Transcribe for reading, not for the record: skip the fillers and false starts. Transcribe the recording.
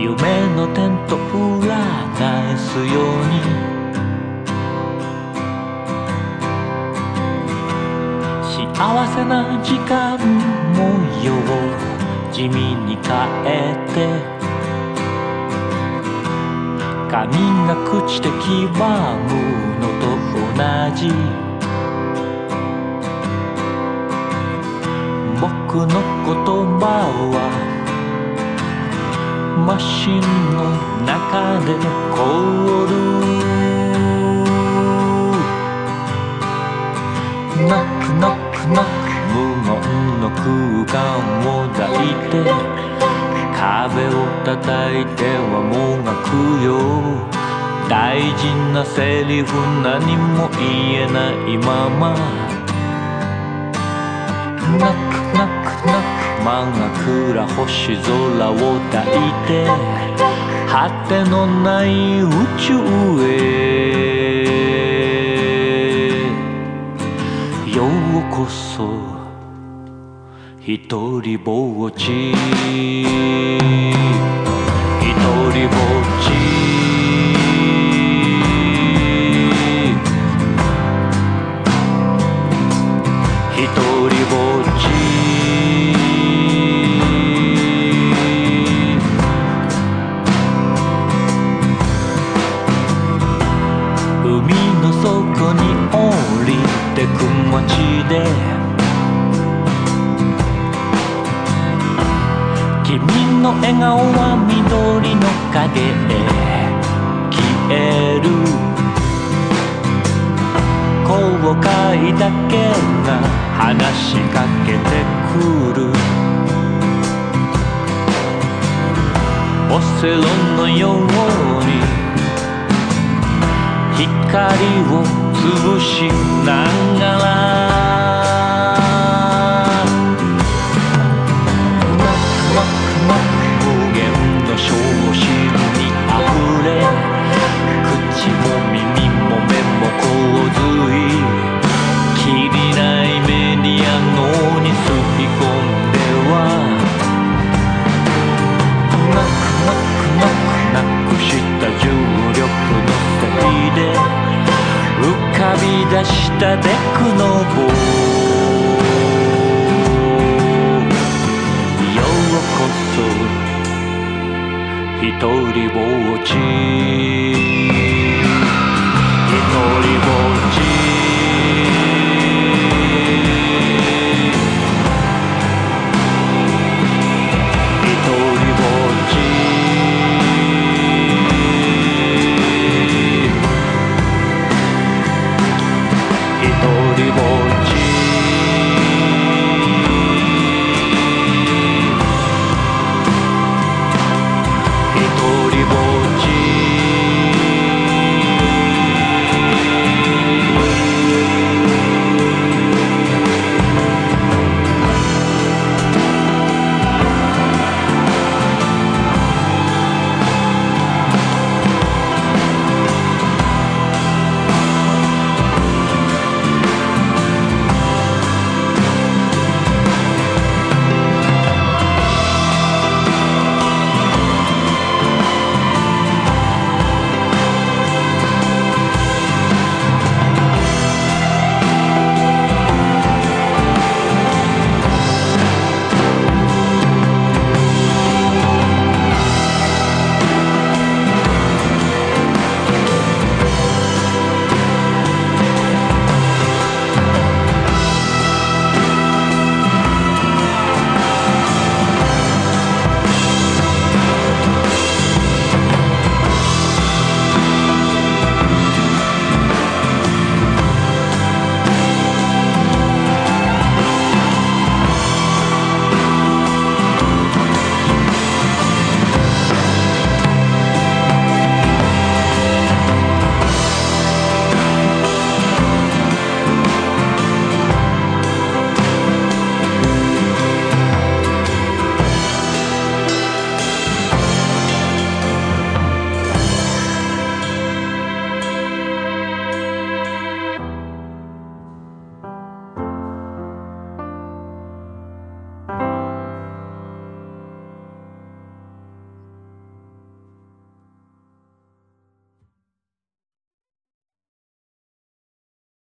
夢の点と裏返すように幸せな時間模様を地味に変えて髪が朽ちて黄ばむのと同じ僕の言葉はマシンの中で凍るノックノックノック無言の空間を抱いて壁を叩いてはもがくよ大事なセリフ何も言えないままノックノックノック真っ暗星空を抱いて果てのない宇宙へようこそ一人ぼっち一人ぼっち一人ぼっち海の底に降りてく街で君の笑顔は緑の影へ消える後悔だけが話しかけてくるオセロのように光を潰しながら無限の小心にあふれ口も耳も目も洪水きりないメディア脳に吸い込んではなくした重力のせいで浮かび出したデクノボようこそ一人ぼっち